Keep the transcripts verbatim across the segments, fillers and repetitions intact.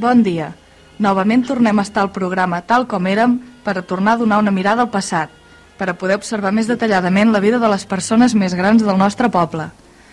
Bon dia. Novament tornem a estar al programa Tal com érem per a tornar a donar una mirada al passat, per a poder observar més detalladament la vida de les persones més grans del nostre poble.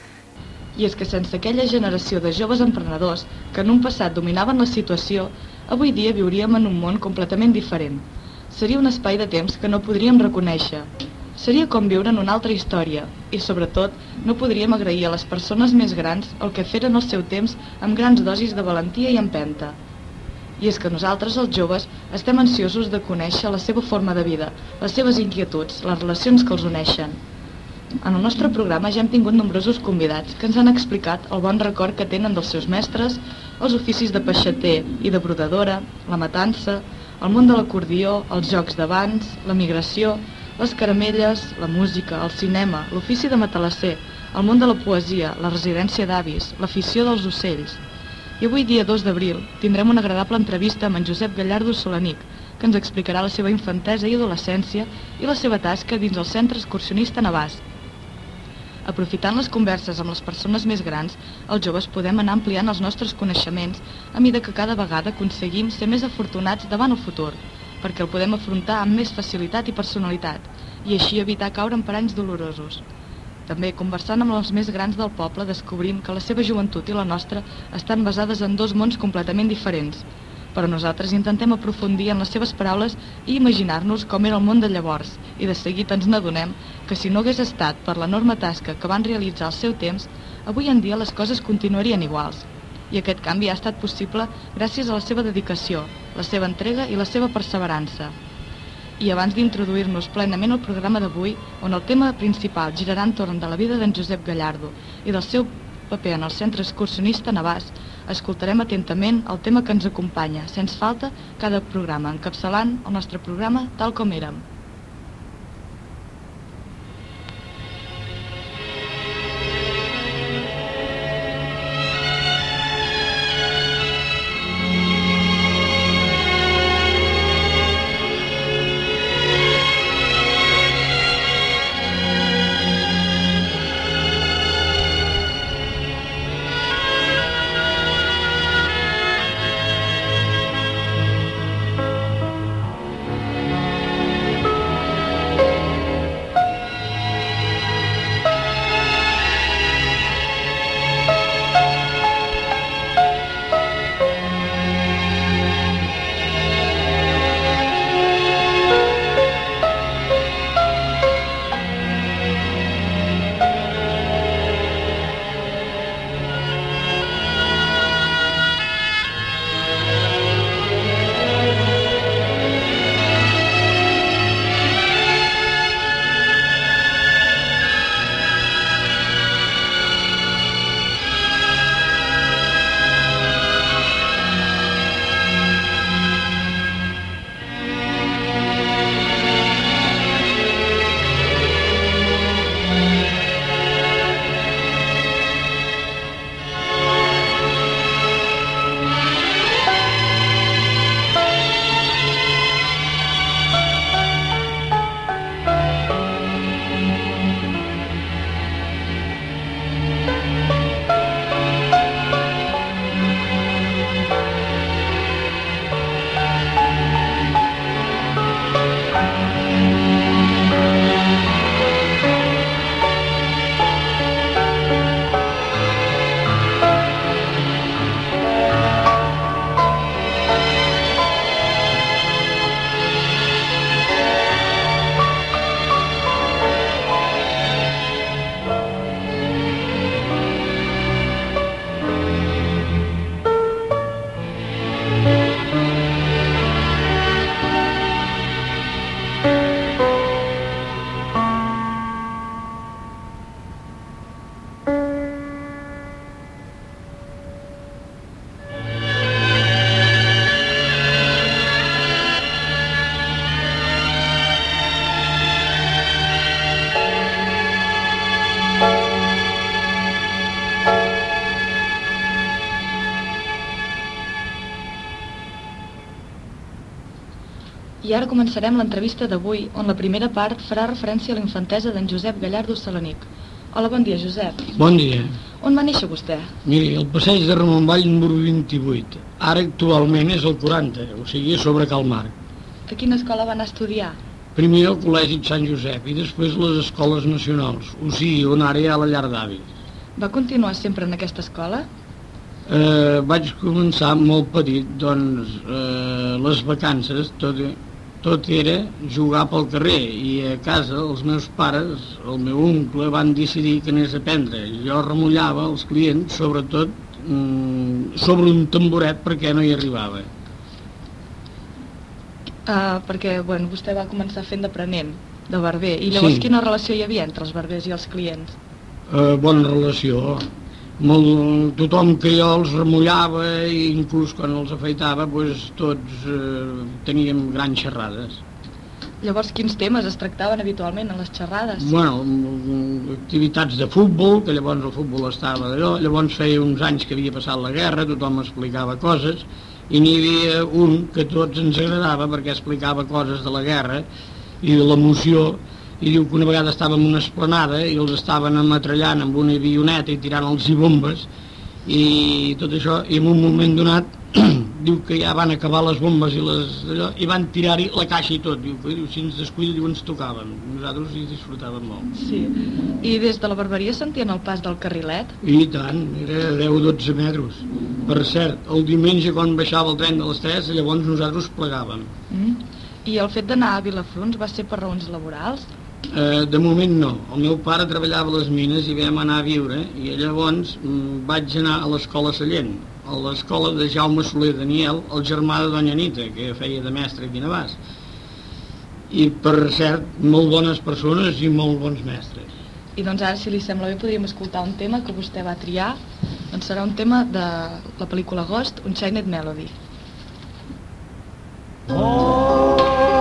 I és que sense aquella generació de joves emprenedors que en un passat dominaven la situació, avui dia viuríem en un món completament diferent. Seria un espai de temps que no podríem reconèixer. Seria com viure en una altra història i, sobretot, no podríem agrair a les persones més grans el que feren al seu temps amb grans dosis de valentia i empenta. I és que nosaltres, els joves, estem ansiosos de conèixer la seva forma de vida, les seves inquietuds, les relacions que els uneixen. En el nostre programa ja hem tingut nombrosos convidats que ens han explicat el bon record que tenen dels seus mestres, els oficis de peixater i de brodadora, la matança, el món de l'acordió, els jocs d'abans, la migració, les caramelles, la música, el cinema, l'ofici de matalasser, el món de la poesia, la residència d'avis, l'afició dels ocells. I avui, dia dos d'abril, tindrem una agradable entrevista amb en Josep Gallardo Solanic, que ens explicarà la seva infantesa i adolescència i la seva tasca dins el centre excursionista Navàs. Aprofitant les converses amb les persones més grans, els joves podem anar ampliant els nostres coneixements a mesura que cada vegada aconseguim ser més afortunats davant el futur, perquè el podem afrontar amb més facilitat i personalitat, i així evitar caure en paranys dolorosos. També, conversant amb els més grans del poble, descobrim que la seva joventut i la nostra estan basades en dos mons completament diferents. Però nosaltres intentem aprofundir en les seves paraules i imaginar-nos com era el món de llavors, i de seguit ens n'adonem que si no hagués estat per l'enorme tasca que van realitzar al seu temps, avui en dia les coses continuarien iguals. I aquest canvi ha estat possible gràcies a la seva dedicació, la seva entrega i la seva perseverança. I abans d'introduir-nos plenament al programa d'avui, on el tema principal girarà entorn de la vida d'en Josep Gallardo i del seu paper en el centre excursionista Navàs, escoltarem atentament el tema que ens acompanya, sense falta, cada programa, encapçalant el nostre programa Tal com érem. I ara començarem l'entrevista d'avui, on la primera part farà referència a la infantesa d'en Josep Gallardo Solanic. Hola, bon dia, Josep. Bon dia. On va néixer vostè? Miri, el passeig de Ramon Vall número vint-i-vuit. Ara actualment és el quaranta, o sigui, sobre Cal Marc. A quina escola va anar a estudiar? Primer al Col·legi de Sant Josep i després les escoles nacionals, o sigui, on ara hi ha la llar d'avis. Va continuar sempre en aquesta escola? Eh, vaig començar molt petit, doncs eh, les vacances, tot, tot era jugar pel carrer, i a casa els meus pares, el meu oncle, van decidir que anés a aprendre. Jo remullava els clients, sobretot mm, sobre un tamboret perquè no hi arribava. Uh, perquè bueno, vostè va començar fent d'aprenent, de barber, i llavors sí. Quina relació hi havia entre els barbers i els clients? Uh, bona relació. Molt, tothom que jo els remullava i inclús quan els afeitava, doncs, tots eh, teníem grans xerrades. Llavors, quins temes es tractaven habitualment en les xerrades? Bueno, activitats de futbol, que llavors el futbol estava d'allò, llavors feia uns anys que havia passat la guerra, tothom explicava coses, i n'hi havia un que a tots ens agradava perquè explicava coses de la guerra i de l'emoció. I diu que una vegada estàvem en una esplanada i els estaven ametrallant amb una avioneta i tirant-los i bombes i tot això, i en un moment donat diu que ja van acabar les bombes i, les, allò, i van tirar-hi la caixa i tot. Diu que diu, si ens descuida, diu, ens tocàvem. Nosaltres hi disfrutàvem molt. Sí. I des de la barberia sentien el pas del carrilet? I tant, era deu o dotze metres. Per cert, el diumenge quan baixava el tren de les tres, llavors nosaltres plegàvem. Mm. I el fet d'anar a Vilafruns va ser per raons laborals? Eh, de moment no. El meu pare treballava a les mines i vam anar a viure i llavors mm, vaig anar a l'escola Sallent, a l'escola de Jaume Soler Daniel, el germà de Doña Anita, que feia de mestre aquí a Navàs. I per cert, molt bones persones i molt bons mestres. I doncs ara, si li sembla bé, podríem escoltar un tema que vostè va triar. Doncs serà un tema de la pel·lícula Ghost, Unchained Melody. Oh,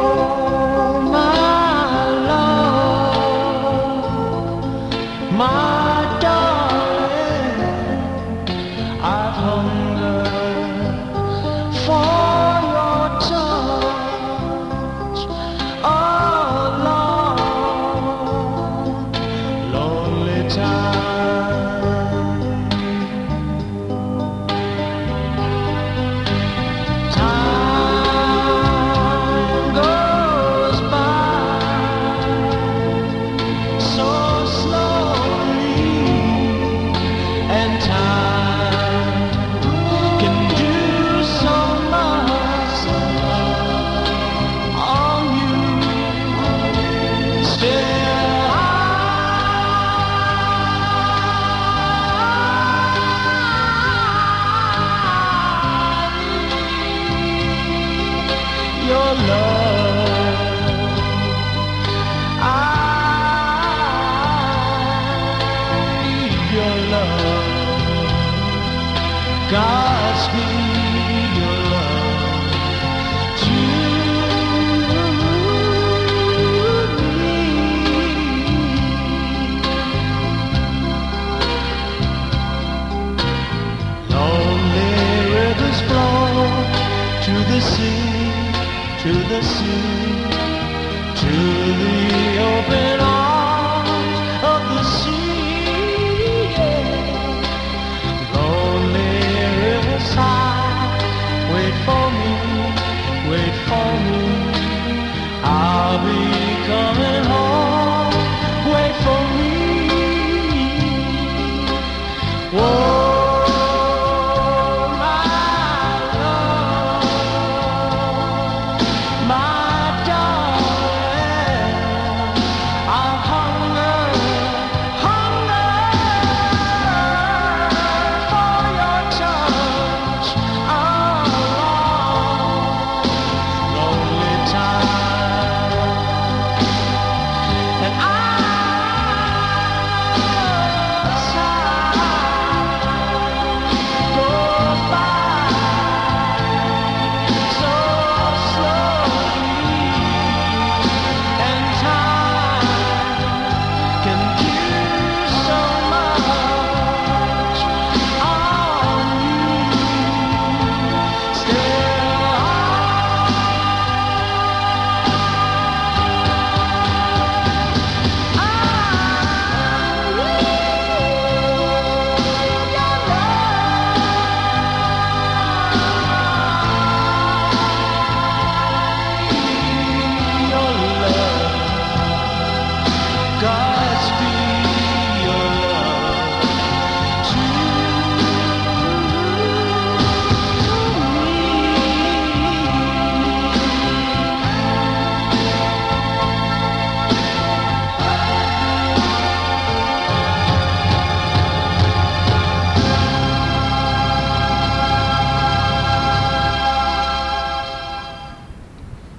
my darling, I've hungered for your touch a long, lonely time. Time goes by so Godspeed your love to me. Lonely rivers flow to the sea, to the sea, to the open arms of the sea. Wait for me, wait for me, I'll be coming home. Wait for me. Oh, my love, my darling, I'm hungry, hungry for your touch.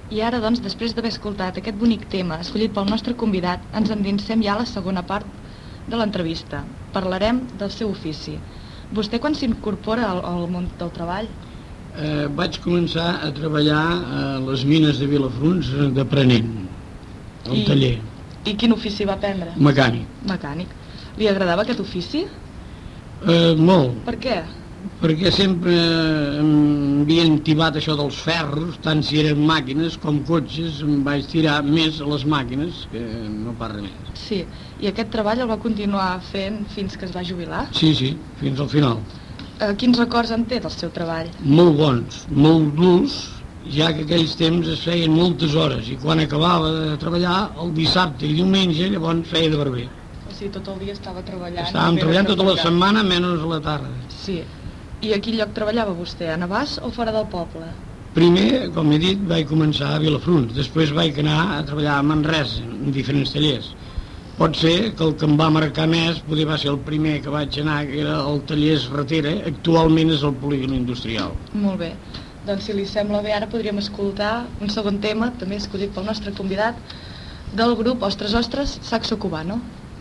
I ara, doncs, després d'haver escoltat aquest bonic tema escollit pel nostre convidat, ens endinsem ja a la segona part de l'entrevista. Parlarem del seu ofici. Vostè quan s'incorpora al, al món del treball? Eh, vaig començar a treballar a les mines de Vilafruns d'aprenent, al I, taller. I quin ofici va aprendre? Mecànic. Mecànic. Li agradava aquest ofici? Eh, molt. Per què? Perquè sempre m'havia entibat això dels ferros, tant si eren màquines com cotxes, em vaig tirar més a les màquines que no pas res més. Sí, i aquest treball el va continuar fent fins que es va jubilar? Sí, sí, fins al final. Eh, quins records en té del seu treball? Molt bons, molt durs, ja que aquells temps es feien moltes hores i quan acabava de treballar, el dissabte i diumenge, llavors feia de barber. O sigui, tot el dia estava treballant. Estàvem treballant tota la setmana, menys a la tarda. Sí. I a quin lloc treballava vostè? A Navàs o fora del poble? Primer, com he dit, vaig començar a Vilafruns. Després vaig anar a treballar a Manresa, en diferents tallers. Pot ser que el que em va marcar més poder va ser el primer que vaig anar, que era el taller Ratera, actualment és el polígon industrial. Molt bé. Doncs si li sembla bé, ara podríem escoltar un segon tema, també escollit pel nostre convidat, del grup Ostres Ostres Saxo Cubano.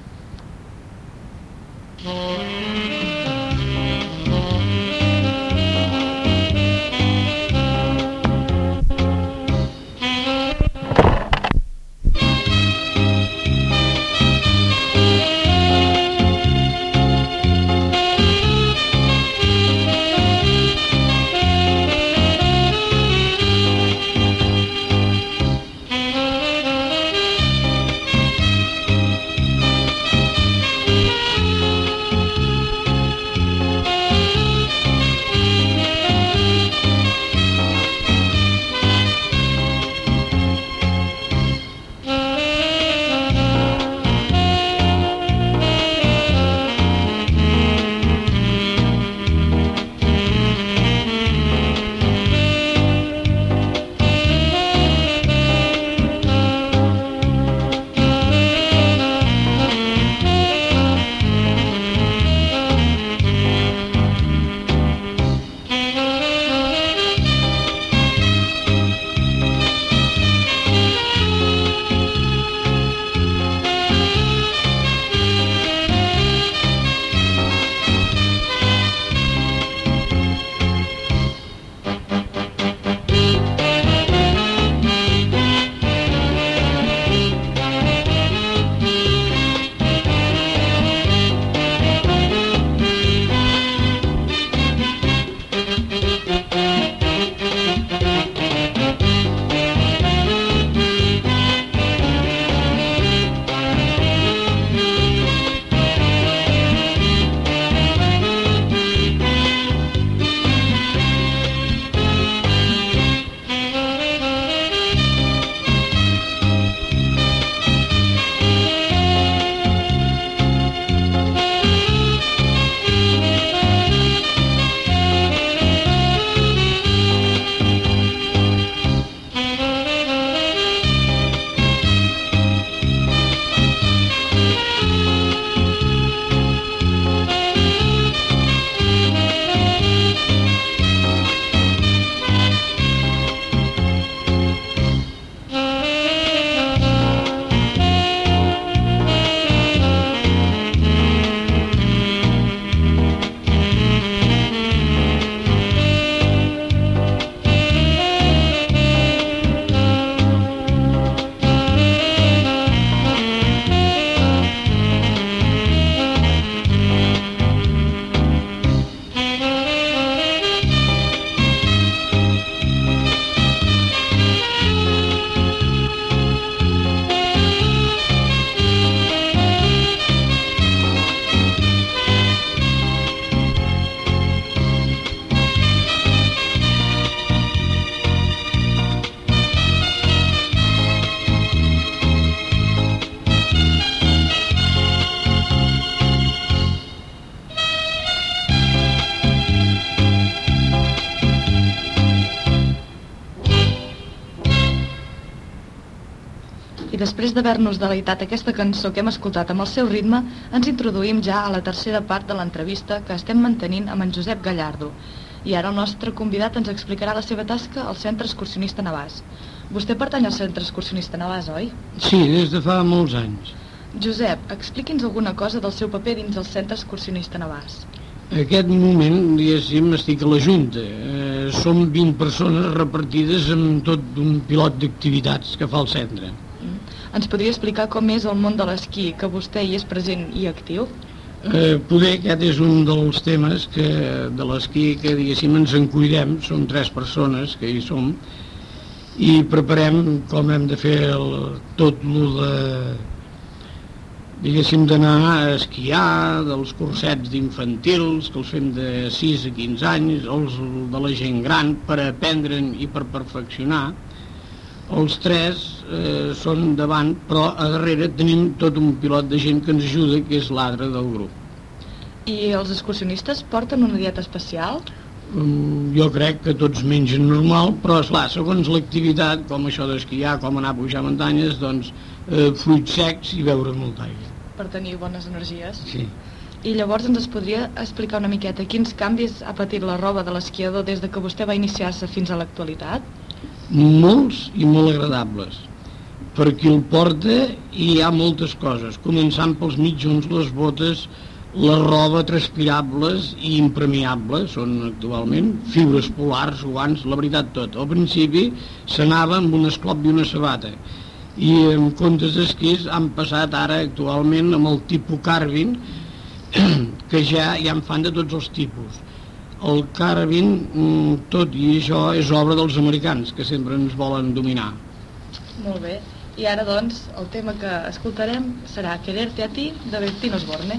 I després d'haver-nos deleitat aquesta cançó que hem escoltat amb el seu ritme, ens introduïm ja a la tercera part de l'entrevista que estem mantenint amb en Josep Gallardo. I ara el nostre convidat ens explicarà la seva tasca al Centre Excursionista Navàs. Vostè pertany al Centre Excursionista Navàs, oi? Sí, des de fa molts anys. Josep, expliqui'ns alguna cosa del seu paper dins el Centre Excursionista Navàs. En aquest moment, diguéssim, estic a la Junta. Eh, som vint persones repartides amb tot un pilot d'activitats que fa el centre. Mm. Ens podria explicar com és el món de l'esquí, que vostè hi és present i actiu? Eh, poder aquest és un dels temes que, de l'esquí que, diguéssim, ens en cuidem. Som tres persones que hi som i preparem com hem de fer el, tot el de... diguéssim, d'anar a esquiar, dels cursets d'infantils, que els fem de sis a quinze anys, els de la gent gran, per aprendre'n i per perfeccionar. Els tres eh, són davant, però a darrere tenim tot un pilot de gent que ens ajuda, que és l'Adra del grup. I els excursionistes porten una dieta especial? Um, jo crec que tots mengen normal, però esclar, segons l'activitat, com això d'esquiar, com anar a pujar muntanyes, doncs eh, fruits secs i beure molta aigua. Per tenir bones energies. Sí. I llavors ens es podria explicar una miqueta quins canvis ha patit la roba de l'esquiador des de que vostè va iniciar-se fins a l'actualitat? Molts i molt agradables. Per qui el porta hi ha moltes coses, començant pels mitjons, les botes, la roba transpirables i impermeables, són actualment fibres polars, guants, la veritat tot. Al principi s'anava amb un esclop i una sabata, i en comptes d'esquís han passat ara actualment amb el tipus Carvin, que ja, ja en fan de tots els tipus. El Carvin, tot i això, és obra dels americans, que sempre ens volen dominar. Molt bé. I ara, doncs, el tema que escoltarem serà Quererte a ti, de Bettino Osborne.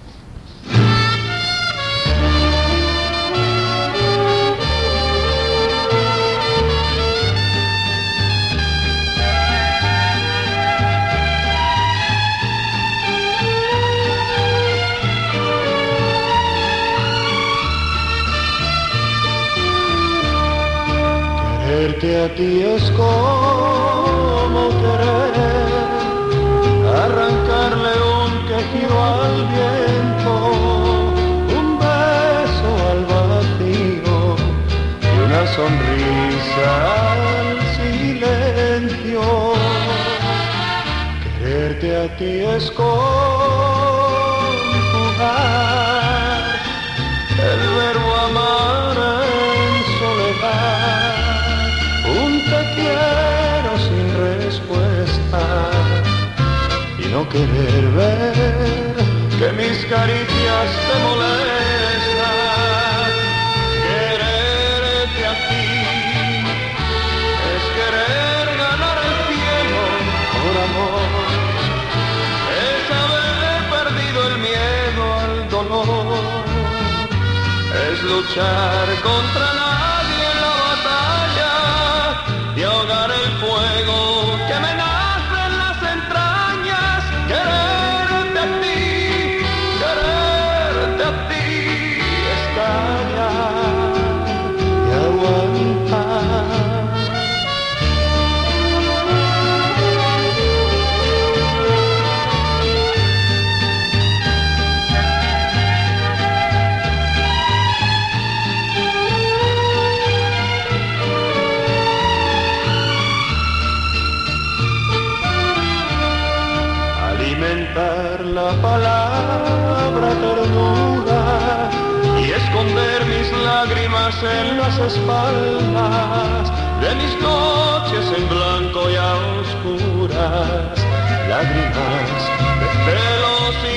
Quererte a ti es como querer arrancarle un quejido al viento, un beso al vacío y una sonrisa al silencio. Quererte a ti es conjugar el verbo amar en soledad, un te quiero sin respuesta y no querer ver que mis caricias te molestan. Quererte a ti es querer ganar el cielo por amor, es haber perdido el miedo al dolor, es luchar contra nadie en la batalla y ahogar el fuego que me nace en las entrañas. Quererte a ti, quererte a ti es callar y aguantar. La palabra ternura y esconder mis lágrimas en las espaldas de mis noches en blanco y a oscuras, lágrimas de celos y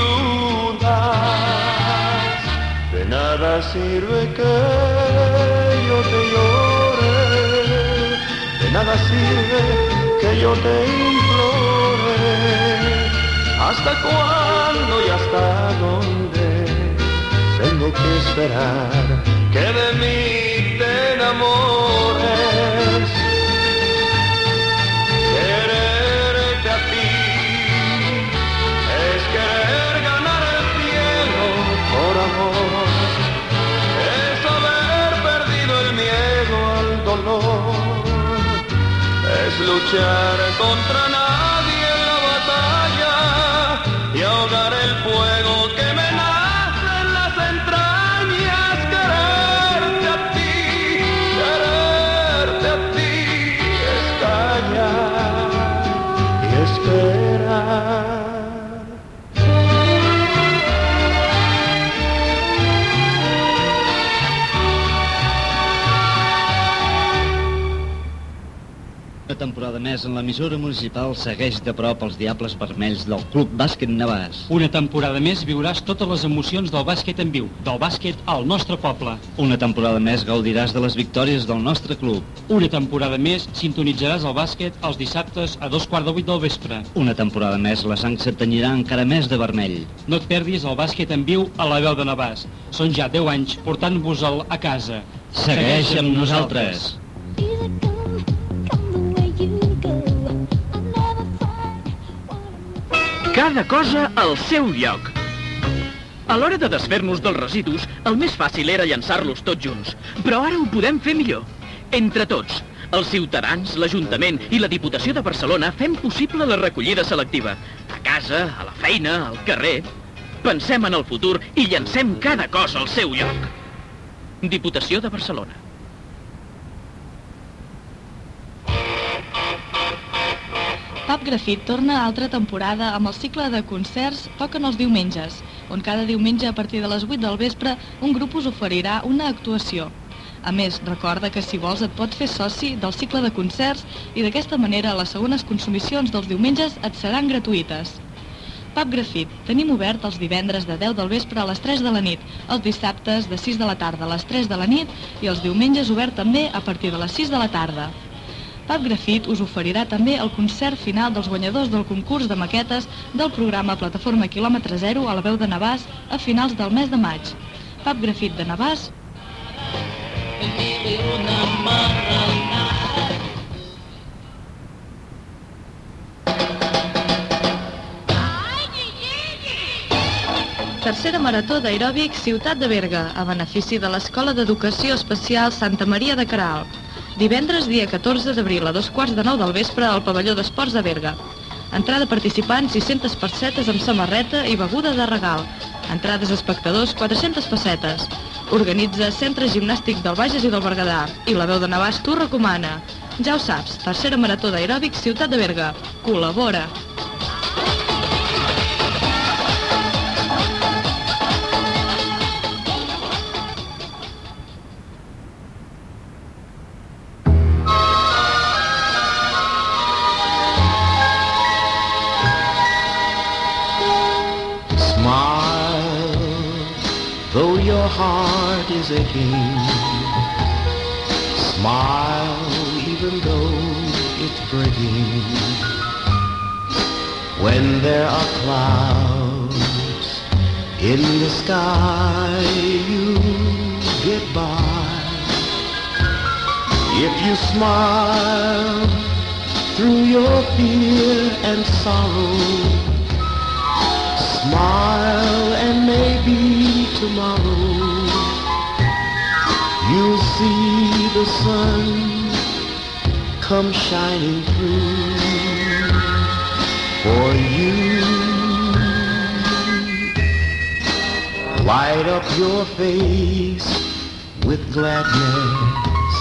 dudas. De nada sirve que yo te llore, de nada sirve que yo te implore. ¿Hasta cuándo y hasta dónde tengo que esperar que de mí te enamores? Quererte a ti es querer ganar el cielo por amor, es haber perdido el miedo al dolor, es luchar contra nadie en la batalla y ahogar el fuego que me nace en las entrañas. Quererte Una temporada més en l'emissora municipal segueix de prop els Diables Vermells del Club Bàsquet Navàs. Una temporada més viuràs totes les emocions del bàsquet en viu, del bàsquet al nostre poble. Una temporada més gaudiràs de les victòries del nostre club. Una temporada més sintonitzaràs el bàsquet els dissabtes a dos quarts de vuit del vespre. Una temporada més la sang se't tenyirà encara més de vermell. No et perdis el bàsquet en viu a la veu de Navàs. Són ja deu anys portant-vos-el a casa. Segueix amb nosaltres. Cada cosa al seu lloc. A l'hora de desfer-nos dels residus, el més fàcil era llançar-los tots junts. Però ara ho podem fer millor. Entre tots, els ciutadans, l'Ajuntament i la Diputació de Barcelona fem possible la recollida selectiva. A casa, a la feina, al carrer. Pensem en el futur i llancem cada cosa al seu lloc. Diputació de Barcelona. Pub Grafit torna altra temporada amb el cicle de concerts Toquen els diumenges, on cada diumenge a partir de les vuit del vespre un grup us oferirà una actuació. A més, recorda que si vols et pots fer soci del cicle de concerts i d'aquesta manera les segones consumicions dels diumenges et seran gratuïtes. Pub Grafit, tenim obert els divendres de deu del vespre a les tres de la nit, els dissabtes de sis de la tarda a les tres de la nit i els diumenges obert també a partir de les sis de la tarda. Pub Grafit us oferirà també el concert final dels guanyadors del concurs de maquetes del programa Plataforma Quilòmetre Zero a la veu de Navàs a finals del mes de maig. Pub Grafit de Navàs. Tercera marató d'aeròbic Ciutat de Berga, a benefici de l'Escola d'Educació Especial Santa Maria de Queralt. Divendres, dia catorze d'abril, a dos quarts de nou del vespre, al pavelló d'esports de Berga. Entrada participants, sis-centes pessetes amb samarreta i beguda de regal. Entrades espectadors, quatre-centes pessetes. Organitza Centre Gimnàstic del Bages i del Berguedà. I la veu de Navàs t'ho recomana. Ja ho saps, tercera marató d'aeròbic Ciutat de Berga. Col·labora! Though your heart is aching, smile even though it's breaking. When there are clouds in the sky, you get by. If you smile through your fear and sorrow, smile and maybe tomorrow you'll see the sun come shining through for you. Light up your face with gladness,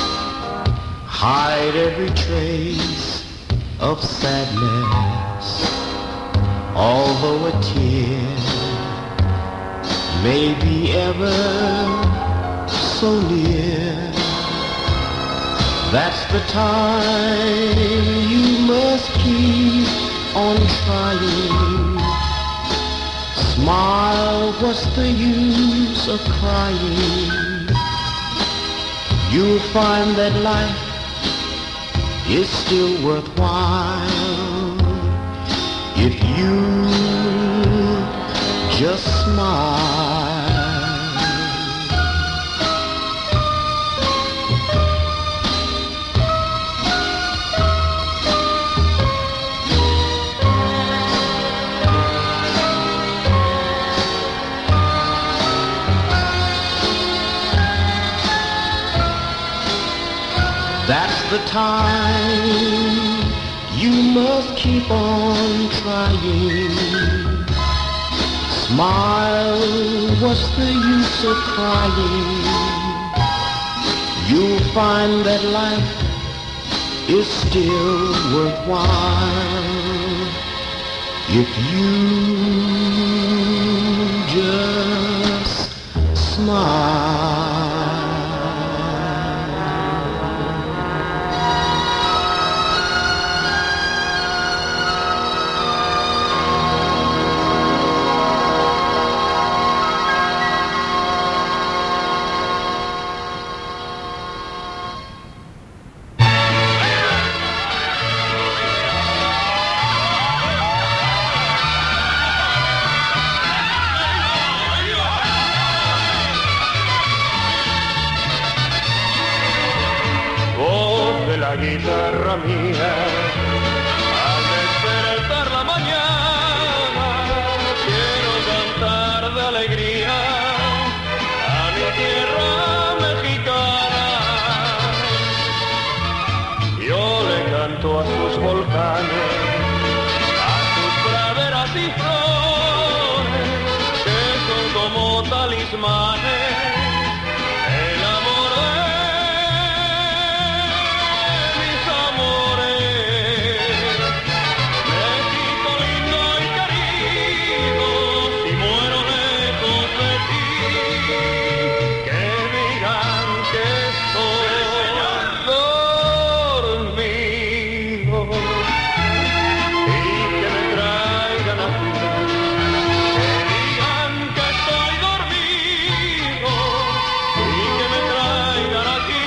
hide every trace of sadness. Although a tear may be ever so near, that's the time you must keep on trying. Smile, what's the use of crying? You'll find that life is still worthwhile if you just smile. That's the time you must keep on trying. Smile, what's the use of crying? You'll find that life is still worthwhile if you just smile. tierra mía. Al despertar la mañana quiero cantar de alegría a mi tierra mexicana. Yo le canto a sus volcanes, a sus praderas y flores que son como talismanes. El amor de mis amores, México lindo y querido, si muero lejos de ti, que digan que estoy dormido y que me traigan aquí, que digan que estoy dormido y que me traigan aquí.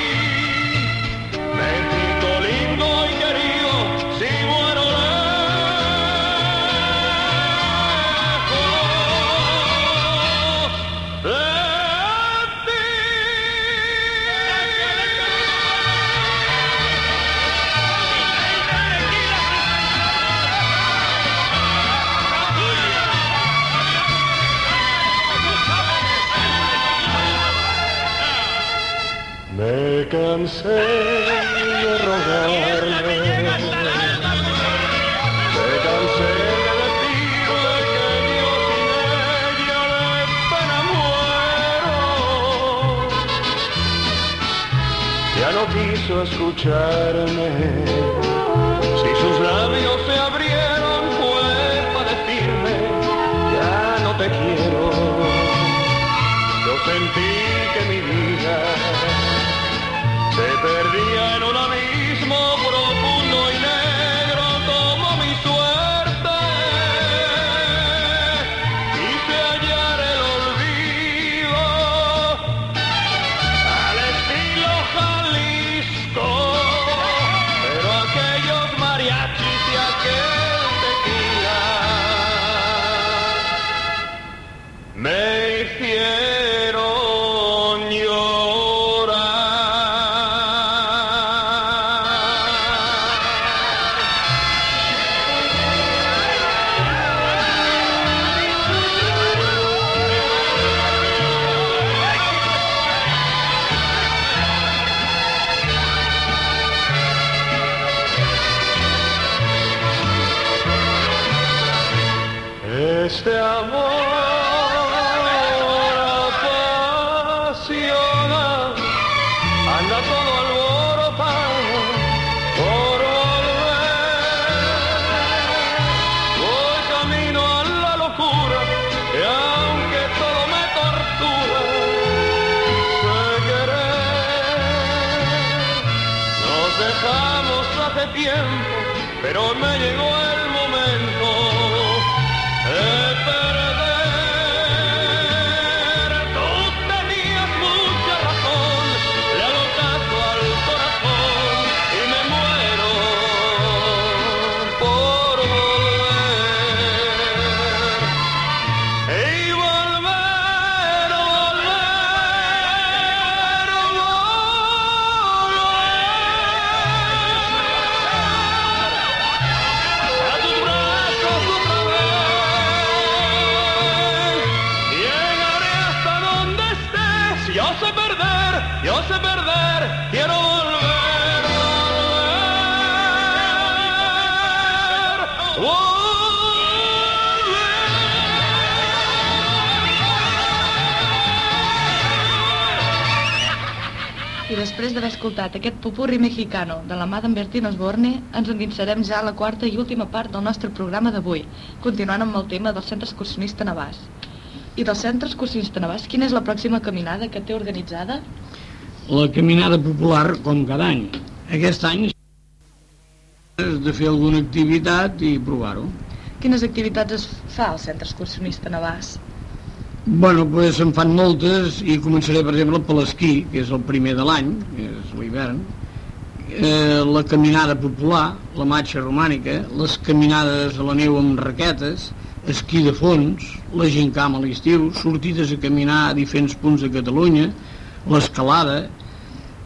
México lindo y querido, si muero lejos de ti. Me cansé de rogarle, me cansé de decirle que yo sin ella de pena muero. Ya no quiso escucharme, si sus labios se abrieron fue para decirme ya no te quiero. Yo sentí que mi vida se perdía en un abismo profundo y negro como mi suerte. Quise hallar el olvido al estilo Jalisco, pero aquellos mariachis y aquel tequila me hicieron este amor apasiona, anda todo alborotado por volver. Voy camino a la locura y aunque todo me tortura, sé querer. Nos dejamos hace tiempo, pero me llegó el momento de perder. Tú tenías mucha razón, le hago caso al corazón y me muero por volver. Y volver, volver, volver a tus brazos otra vez. Llegaré hasta donde estés. Yo sé perder, yo sé perder, quiero volver, volver, volver. I després d'haver escoltat aquest popurri mexicano de la mà d'en Bertín Osborne, ens endinsarem ja a la quarta i última part del nostre programa d'avui, continuant amb el tema del Centre Excursionista Navàs. I del Centre Excursionista Navàs, quina és la pròxima caminada que té organitzada? La caminada popular, com cada any. Aquest any és de fer alguna activitat i provar-ho. Quines activitats es fa al Centre Excursionista Navàs? Bueno, doncs se'n fan moltes i començaré, per exemple, per l'esquí, que és el primer de l'any, que és l'hivern, eh, la caminada popular, la marxa romànica, les caminades a la neu amb raquetes, esquí de fons, la gincama a l'estiu, sortides a caminar a diferents punts de Catalunya, l'escalada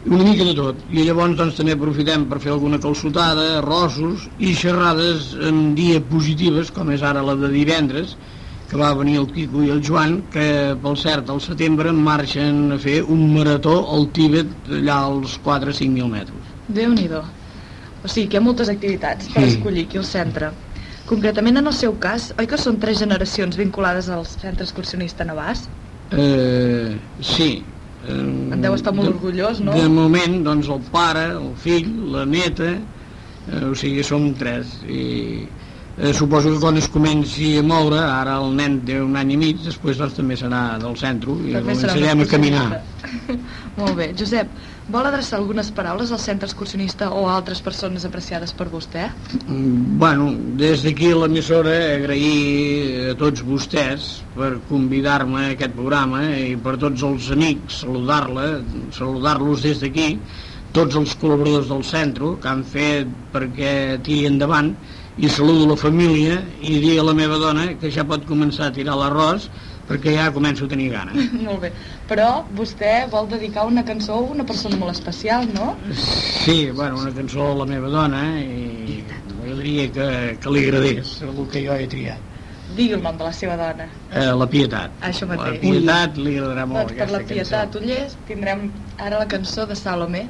una mica de tot, i llavors doncs també aprofitem per fer alguna calçotada, arrossos i xerrades en diapositives, com és ara la de divendres, que va venir el Quico i el Joan, que pel cert al setembre marxen a fer un marató al Tíbet allà als quatre a cinc mil metres. Déu-n'hi-do. O sigui que hi ha moltes activitats per Sí. escollir aquí al centre. Concretament en el seu cas, oi que són tres generacions vinculades al centre excursionista Navàs? Eh, sí. Eh, En deu estar molt de, orgullós, no? De moment, doncs, el pare, el fill, la neta, eh, o sigui, som tres. I eh, suposo que quan es comenci a moure, ara el nen té un any i mig, després doncs, també serà del centre i També serà començarem un a caminar. excursionista. Molt bé. Josep, vol adreçar algunes paraules al centre excursionista o a altres persones apreciades per vostè? Mm, Bueno, des d'aquí a l'emissora agrair a tots vostès per convidar-me a aquest programa i per tots els amics saludar-la, saludar-los des d'aquí, tots els col·laboradors del centre que han fet perquè tiri endavant, i saludo la família i dir a la meva dona que ja pot començar a tirar l'arròs perquè ja començo a tenir gana. Molt bé. Però vostè vol dedicar una cançó a una persona molt especial, no? Sí, bueno, una cançó a la meva dona i m'agradaria que, que li agradés el que jo he triat. Digui el nom de la seva dona. Eh, la Pietat. Això La mateix. Pietat li agradarà molt Doncs per la aquesta Pietat cançó. Ullés tindrem ara la cançó de Salomé.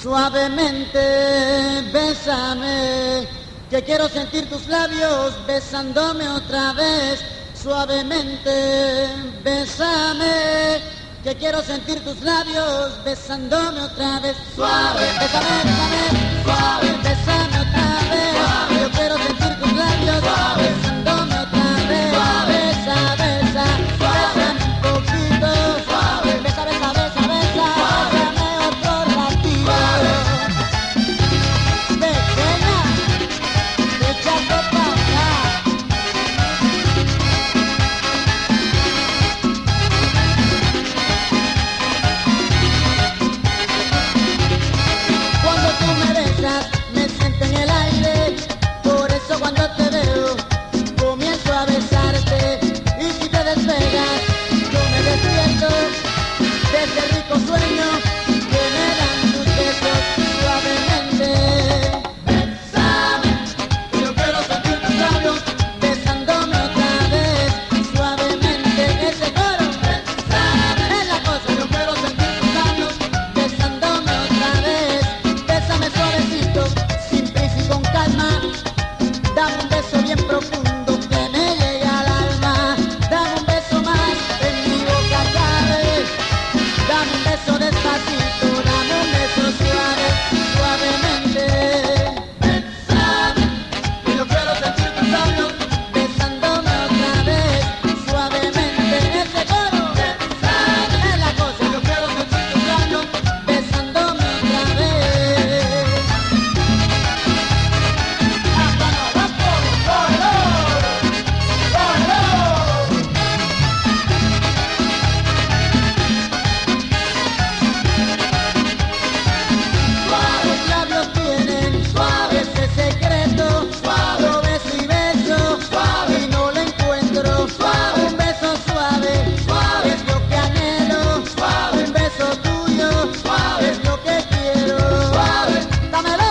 Suavemente, bésame, que quiero sentir tus labios besándome otra vez. Suavemente, bésame, que quiero sentir tus labios besándome otra vez. Suave, bésame, bésame, suave, bésame otra vez. Suave, yo quiero sentir tus labios suave, besándome otra vez. Suave, besa, besa, bésame un poquito. Suave, besa, besa, besa, besa, bésame otro ratito. Pequeña, échate pa' acá. Cuando tú me besas, me siento en el aire. Por eso cuando te veo, comienzo a besarte. Y si te despegas, yo me despierto de ese rico sueño que me dan tus besos suavemente. Bésame, yo quiero sentir tus labios besándome otra vez. Suavemente en ese coro. Bésame, es la cosa, yo quiero sentir tus labios besándome otra vez. Bésame suavecito, sin prisa y con calma. Dame un beso bien profundo que me llegue al alma. Dame un beso más, en mi boca cabe. Dame un beso despacito, dame un beso suave, suavemente. Bésame, que yo quiero sentir tus labios besándome otra vez. Suavemente en ese coro. Bésame, es la cosa, yo quiero sentir tus labios besándome otra vez. Hasta no abajo, cógelo, cógelo. Suaves labios tienen, suave ese secreto, suave, yo beso y beso, suave, y no lo encuentro, suave, un beso suave, suave, es lo que anhelo, suave, un beso tuyo, suave, es lo que quiero, suave, dámelo.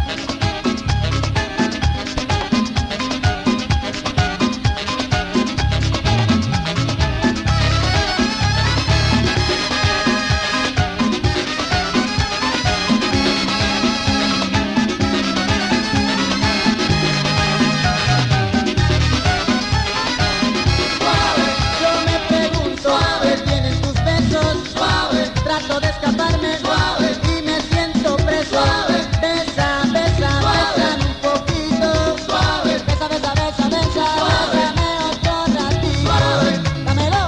Suave, yo me pregunto, suave, tienen tus besos, suave, trato de escaparme, suave, y me siento preso, suave, besa, besa, bésame un poquito, suave, besa, besa, besa, besa, bésame otro ratito, suave, dámelo.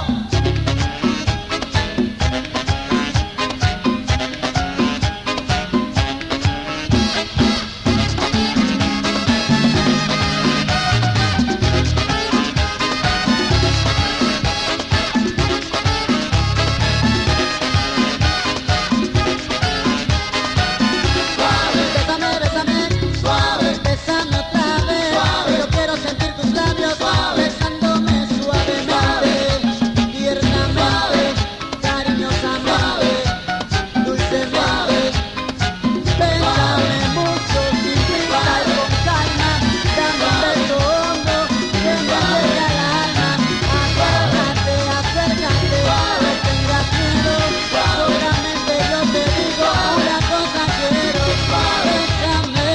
Suave, bésame, bésame, suave, bésame otra vez. Suave, yo quiero sentir tus labios suave, besándome suavemente, tiernamente, cariñosamente, dulcemente. Bésame mucho, sin prisa y con calma. Dame un beso hondo que me llegue al alma. Acércate, acércate, no tengas miedo. Solamente yo te digo una cosa quiero. Bésame.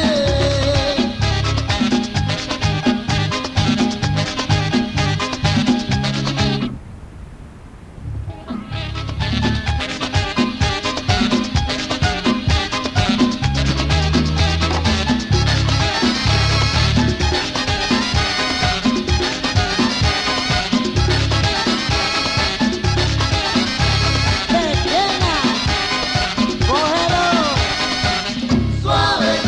Pequeña, cógelo, suave.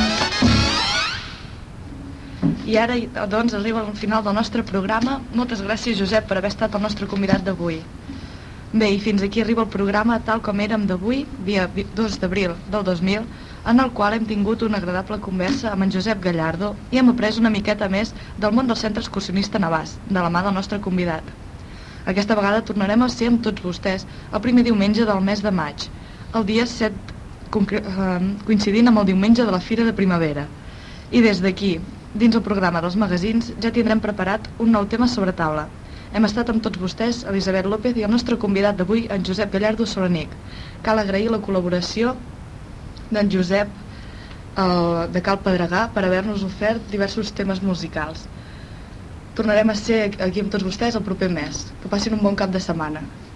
I ara, doncs, arriba al final del nostre programa. Moltes gràcies, Josep, per haver estat el nostre convidat d'avui. Bé, i fins aquí arriba el programa tal com érem d'avui, dia dos d'abril del dos mil, en el qual hem tingut una agradable conversa amb en Josep Gallardo i hem après una miqueta més del món del Centre Excursionista Navàs, de la mà del nostre convidat. Aquesta vegada tornarem a ser amb tots vostès el primer diumenge del mes de maig, el dia set, coincidint amb el diumenge de la Fira de Primavera. I des d'aquí, dins el programa dels magazins, ja tindrem preparat un nou tema sobre taula. Hem estat amb tots vostès, Elisabet López, i el nostre convidat d'avui, en Josep Gallardo Solanic. Cal agrair la col·laboració d'en Josep el, de Cal Pedregà per haver-nos ofert diversos temes musicals. Tornarem a ser aquí amb tots vostès el proper mes. Que passin un bon cap de setmana.